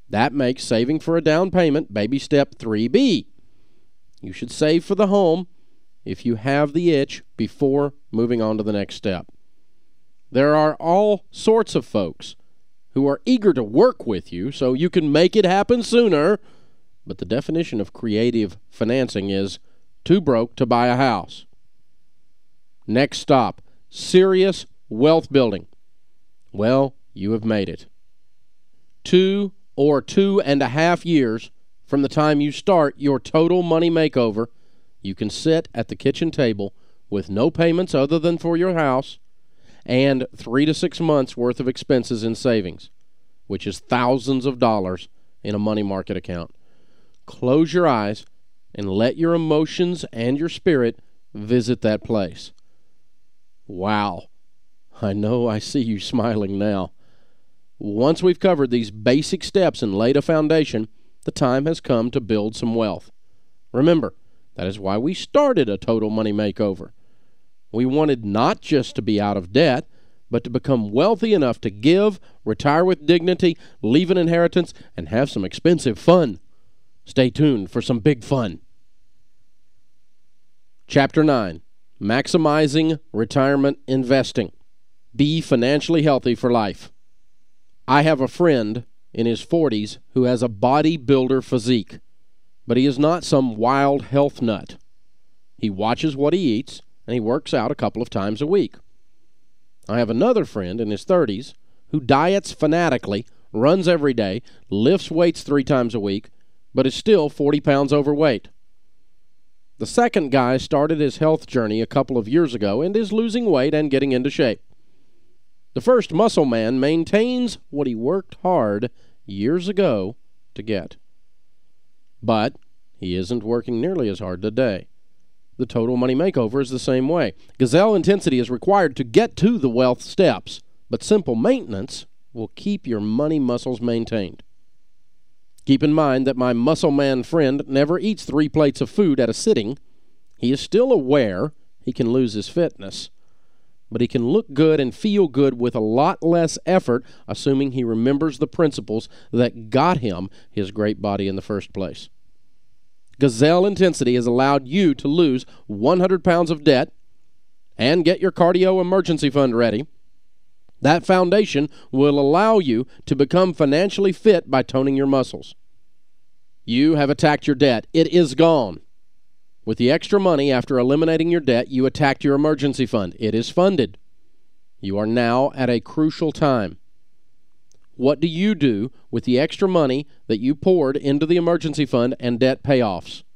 That makes saving for a down payment baby step 3B. You should save for the home if you have the itch before moving on to the next step. There are all sorts of folks who are eager to work with you so you can make it happen sooner, but the definition of creative financing is too broke to buy a house. Next stop, serious wealth building. Well, you have made it. 2 or 2.5 years from the time you start your total money makeover, you can sit at the kitchen table with no payments other than for your house and 3 to 6 months worth of expenses in savings, which is thousands of dollars in a money market account. Close your eyes and let your emotions and your spirit visit that place. Wow. I know I see you smiling now. Once we've covered these basic steps and laid a foundation, the time has come to build some wealth. Remember, that is why we started a Total Money Makeover. We wanted not just to be out of debt, but to become wealthy enough to give, retire with dignity, leave an inheritance, and have some expensive fun. Stay tuned for some big fun. Chapter 9, Maximizing Retirement Investing. Be financially healthy for life. I have a friend in his 40s who has a bodybuilder physique, but he is not some wild health nut. He watches what he eats, and he works out a couple of times a week. I have another friend in his 30s who diets fanatically, runs every day, lifts weights 3 times a week, but is still 40 pounds overweight. The second guy started his health journey a couple of years ago and is losing weight and getting into shape. The first muscle man maintains what he worked hard years ago to get. But he isn't working nearly as hard today. The Total Money Makeover is the same way. Gazelle intensity is required to get to the wealth steps, but simple maintenance will keep your money muscles maintained. Keep in mind that my muscle man friend never eats 3 plates of food at a sitting. He is still aware he can lose his fitness, but he can look good and feel good with a lot less effort, assuming he remembers the principles that got him his great body in the first place. Gazelle Intensity has allowed you to lose 100 pounds of debt and get your cardio emergency fund ready. That foundation will allow you to become financially fit by toning your muscles. You have attacked your debt. It is gone. With the extra money after eliminating your debt, you attacked your emergency fund. It is funded. You are now at a crucial time. What do you do with the extra money that you poured into the emergency fund and debt payoffs?